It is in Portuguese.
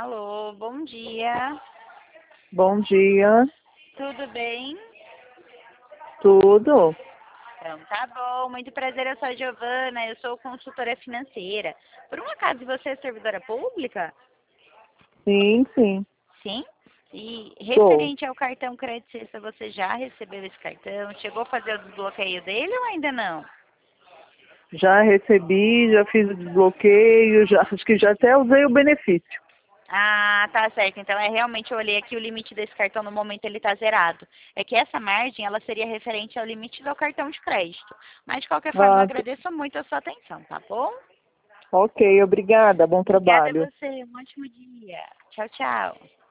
Alô, bom dia. Bom dia, Tudo bem? tudo? Então, tá bom. Muito prazer, eu sou a Giovana, eu sou consultora financeira. Por um acaso você é servidora pública? Sim, sim, Sim? E sou. referente ao cartão Crédito Sexta, você já recebeu esse cartão? Chegou a fazer o desbloqueio dele ou ainda não? Já recebi, já fiz o desbloqueio, acho que já até usei o benefício. Ah, tá certo. Então, realmente eu olhei aqui o limite desse cartão no momento ele está zerado. É que essa margem, ela seria referente ao limite do cartão de crédito. Mas, de qualquer forma, eu Ah, agradeço muito a sua atenção, tá bom? ok, obrigada, bom Obrigada a trabalho. você. Um ótimo dia. Tchau, tchau.